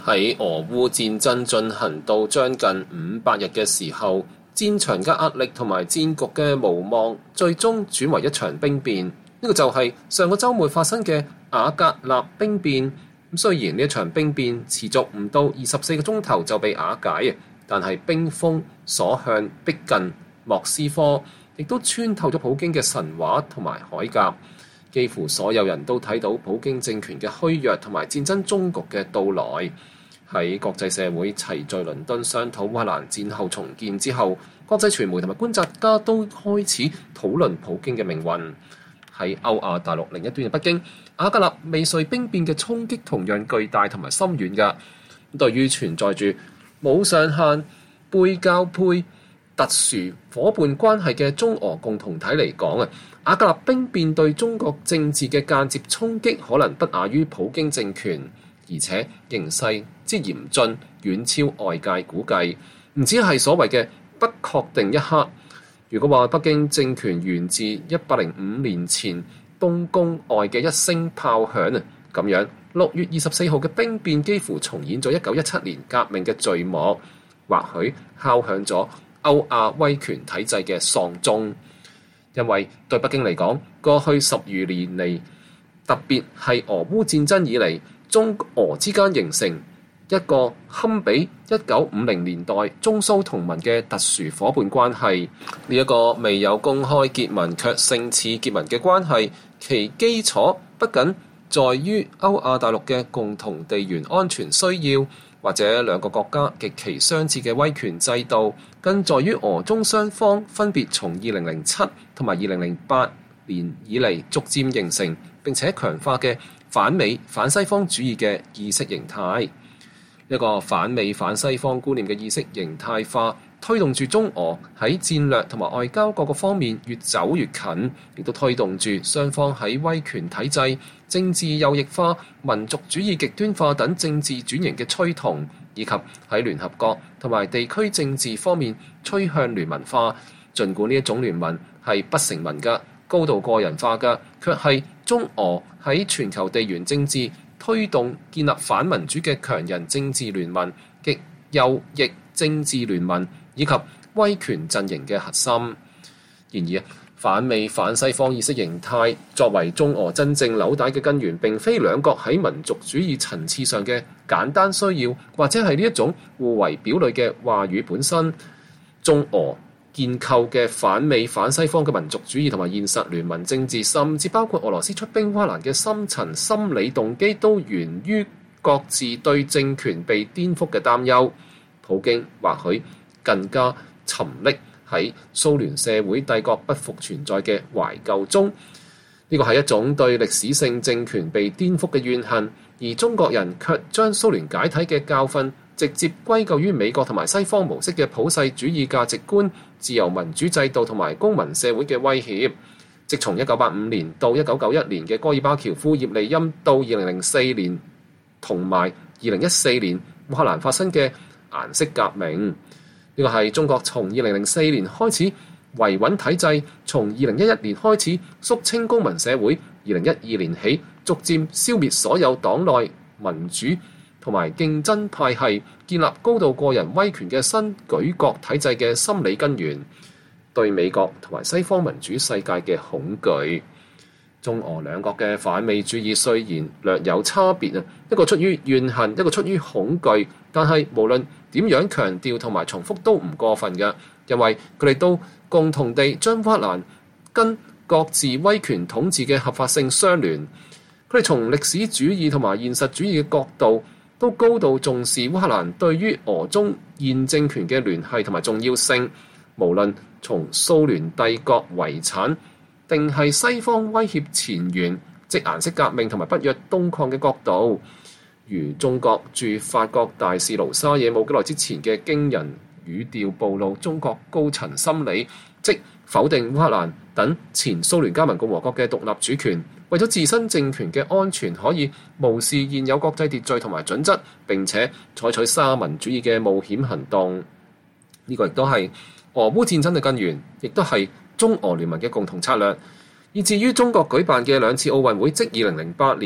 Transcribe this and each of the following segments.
喺俄烏戰爭進行到將近500日嘅時候，戰場嘅壓力同埋戰局嘅無望，最終轉為一場兵變。呢個就係上個週末發生嘅瓦格納兵變。雖然呢一場兵變持續唔到24個鐘頭就被瓦解，但係兵鋒所向逼近莫斯科，亦都穿透咗普京嘅神話同埋鎧甲。幾乎所有人都睇到普京政權嘅虛弱同埋戰爭終局嘅到來。喺國際社會齊聚倫敦商討烏克蘭戰後重建之後，國際傳媒同埋觀察家都開始討論普京嘅命運。喺歐亞大陸另一端嘅北京，瓦格納未遂兵變嘅衝擊同樣巨大同埋深遠㗎。對於存在住冇上限、背交配、特殊伙伴關係嘅中俄共同體嚟講，瓦格納兵變對中國政治嘅間接衝擊可能不亞於普京政權，而且形勢之嚴峻遠超外界估計，唔止係所謂嘅不確定一刻。如果話北京政權源自105年前東宮外嘅一聲炮響啊，咁樣6月24號嘅兵變幾乎重演咗1917年革命嘅序幕，或許敲響咗歐亞威權體制嘅喪鐘。因為對北京嚟講，過去10餘年嚟，特別係俄烏戰爭以嚟，中俄之間形成一個堪比1950年代中蘇同盟嘅特殊伙伴關係。呢一個未有公開結盟卻勝似結盟嘅關係，其基礎不僅在於歐亞大陸嘅共同地緣安全需要，或者兩個國家極其相似嘅威權制度，更在於俄中雙方分別從2007同埋2008年以嚟逐漸形成並且強化嘅反美反西方主義嘅意識形態。一個反美反西方觀念嘅意識形態化，推動住中俄喺戰略同埋外交各個方面越走越近，亦都推動住雙方喺威權體制、政治右翼化、民族主義極端化等政治轉型嘅趨同，以及喺聯合國同埋地區政治方面趨向聯盟化。儘管呢一種聯盟係不成文嘅、高度個人化嘅，卻係中俄喺全球地緣政治推動建立反民主嘅強人政治聯盟、極右翼政治聯盟以及威權陣營嘅核心。然而，反美反西方意識形態作為中俄真正紐帶嘅根源，並非兩國喺民族主義層次上嘅簡單需要，或者係呢一種互為表裏嘅話語本身。中俄建構嘅反美反西方嘅民族主義同埋現實聯盟政治，甚至包括俄羅斯出兵烏克蘭嘅深層心理動機，都源於各自對政權被顛覆嘅擔憂。普京或許更加沉溺喺蘇聯社會帝國不復存在嘅懷舊中，呢個係一種對歷史性政權被顛覆嘅怨恨，而中國人卻將蘇聯解體嘅教訓直接歸咎於美國同埋西方模式嘅普世主義價值觀、自由民主制度同埋公民社會嘅威脅。即從1985年到1991年嘅戈爾巴喬夫、葉利欽，到2004年同埋2014年烏克蘭發生嘅顏色革命，呢個係中國從2004年開始維穩體制，從2011年開始肅清公民社會，2012年起逐漸消滅所有黨內民主同埋競爭派系，建立高度個人威權嘅新舉國體制嘅心理根源，對美國同埋西方民主世界嘅恐懼。中俄兩國嘅反美主義雖然略有差別啊，一個出於怨恨，一個出於恐懼，但係無論點樣強調同埋重複都唔過分嘅，因為佢哋都共同地將烏克蘭跟各自威權統治嘅合法性相聯。佢哋從歷史主義同埋現實主義嘅角度，都高度重視烏克蘭對於俄中現政權嘅聯繫同埋重要性，無論從蘇聯帝國遺產定係西方威脅前沿，即顏色革命同埋北約東擴嘅角度。如中國駐法國大使盧沙野冇幾耐之前嘅驚人語調暴露中國高層心理，即否定烏克蘭等前蘇聯加盟共和國嘅獨立主權，為咗自身政權嘅安全，可以無視現有國際秩序同埋準則，並且採取沙文主義嘅冒險行動。呢個亦都係俄烏戰爭嘅根源，亦都係中俄聯盟嘅共同策略。以至於中國舉辦嘅2次奧運會，即2008年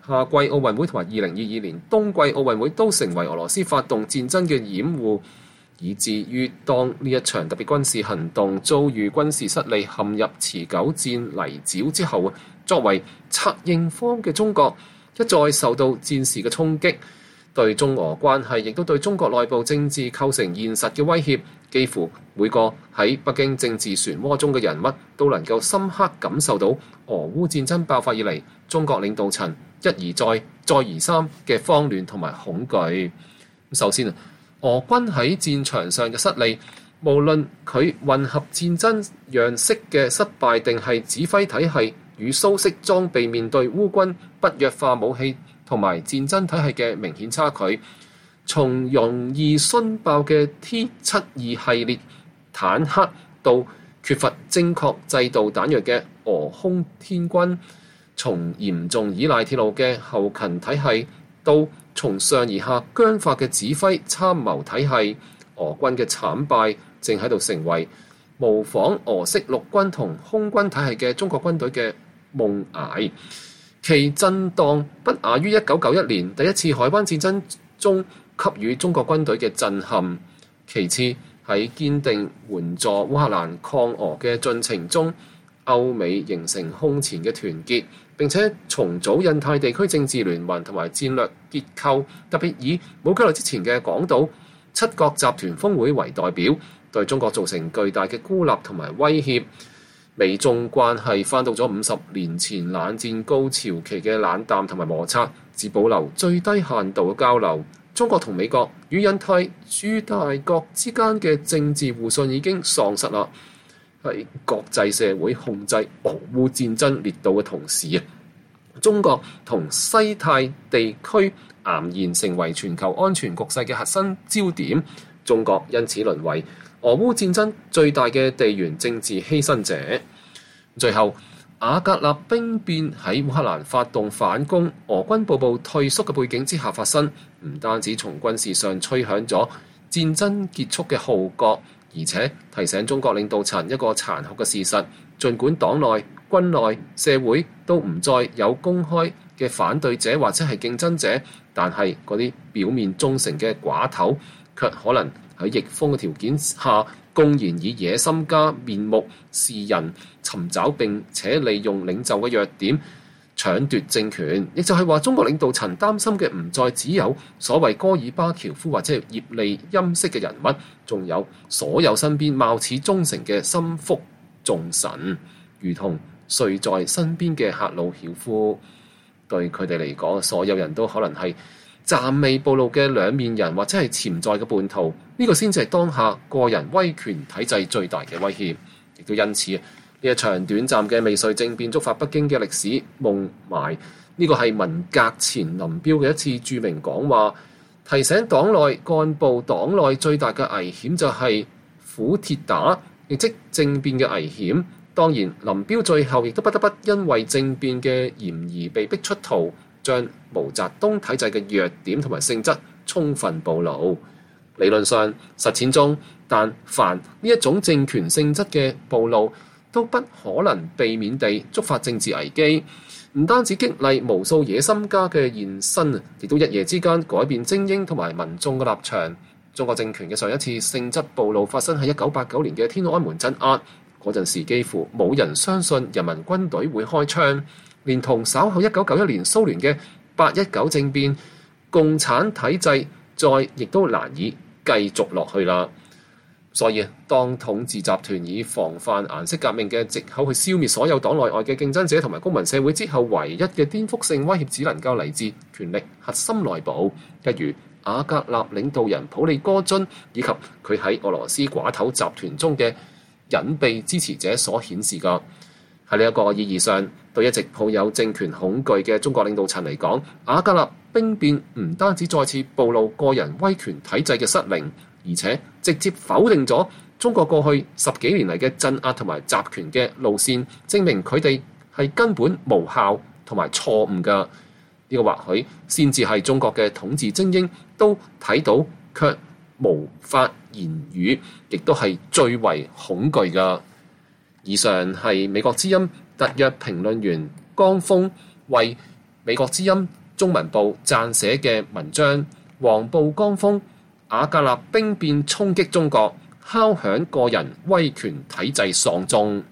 夏季奧運會同埋2022年冬季奧運會都成為俄羅斯發動戰爭嘅掩護，以至於當呢一場特別軍事行動遭遇軍事失利，陷入持久戰泥沼之後，作為策應方嘅中國一再受到戰事嘅衝擊，對中俄關係亦都對中國內部政治構成現實嘅威脅。幾乎每個喺北京政治漩渦中嘅人物都能夠深刻感受到俄烏戰爭爆發以嚟中國領導層一而再再而三嘅慌亂同埋恐懼。首先俄軍喺戰場上嘅失利，無論佢混合戰爭樣式嘅失敗，定係指揮體系與蘇式裝備面對烏軍不弱化武器同埋戰爭體系嘅明顯差距，從容易殉爆嘅 T-72系列坦克到缺乏精確制導彈藥嘅俄空天軍，從嚴重依賴鐵路嘅後勤體系到從上而下僵化嘅指揮參謀體系，俄軍嘅慘敗正喺度成為模仿俄式陸軍同空軍體系嘅中國軍隊嘅夢魘，其震盪不亞於1991年第一次海灣戰爭中給予中國軍隊嘅震撼。其次，喺堅定援助烏克蘭抗俄嘅進程中，歐美形成空前嘅團結，並且重組印太地區政治聯盟同埋戰略結構，特別以冇幾耐之前嘅廣島七國集團峰會為代表，對中國造成巨大嘅孤立同埋威脅。美中關係翻到咗50年前冷戰高潮期嘅冷淡同埋摩擦，只保留最低限度嘅交流。中國同美國與印太諸大國之間嘅政治互信已經喪失啦。喺國際社會控制俄烏戰爭烈度嘅同時，中國同西太地區儼然成為全球安全局勢嘅核心焦點。中國因此淪為俄烏戰爭最大嘅地緣政治犧牲者。最後，瓦格納兵變喺烏克蘭發動反攻，俄軍步步退縮嘅背景之下發生，唔單止從軍事上吹響咗戰爭結束嘅號角，而且提醒中國領導層一個殘酷嘅事實：儘管黨內、軍內、社會都唔再有公開嘅反對者或者係競爭者，但係嗰啲表面忠誠嘅寡頭，卻可能喺逆風嘅條件下，公然以野心家面目示人，尋找並且利用領袖嘅弱點搶奪政權。亦就係話，中國領導層擔心嘅唔再只有所謂戈爾巴喬夫或者係葉利欽式嘅人物，仲有所有身邊貌似忠誠嘅心腹重臣，如同睡在身邊嘅赫魯曉夫。對佢哋嚟講，所有人都可能係暫未暴露嘅兩面人，或者係潛在嘅叛徒。呢個先至係當下個人威權體制最大嘅威脅。亦都因此，呢一場短暫嘅未遂政變觸發北京嘅歷史夢魘。呢個係文革前林彪嘅一次著名講話，提醒黨內幹部，黨內最大嘅危險就係苦鐵打，亦即政變嘅危險。當然，林彪最後亦都不得不因為政變嘅嫌疑被逼出逃，將毛澤東體制嘅弱點同埋性質充分暴露。理論上、實踐中，但凡呢一種政權性質嘅暴露，都不可能避免地觸發政治危機。唔單止激勵無數野心家嘅現身，亦都一夜之間改變精英同埋民眾嘅立場。中國政權嘅上一次性質暴露發生喺1989年嘅天安門鎮壓，嗰陣時幾乎冇人相信人民軍隊會開槍。連同稍後1991年蘇聯嘅819政變，共產體制再亦都難以繼續落去啦。所以，當統治集團以防範顏色革命嘅藉口去消滅所有黨內外嘅競爭者同埋公民社會之後，唯一嘅顛覆性威脅只能夠嚟自權力核心內部，一如瓦格納領導人普利戈津以及佢喺俄羅斯寡頭集團中嘅隱秘支持者所顯示嘅。喺呢一個意義上，對一直抱有政權恐懼嘅中國領導層嚟講，瓦格納兵變唔單止再次暴露個人威權體制嘅失靈，而且直接否定咗中國過去10幾年嚟嘅鎮壓同埋集權嘅路線，證明佢哋係根本無效同埋錯誤嘅。呢個或許先至係中國嘅統治精英都睇到卻無法言語，亦都係最為恐懼嘅。以上係美國之音特約評論員江峰為美國之音中文部撰寫嘅文章《黃埔江風：瓦格納兵變衝擊中國，敲響個人威權體制喪鐘》。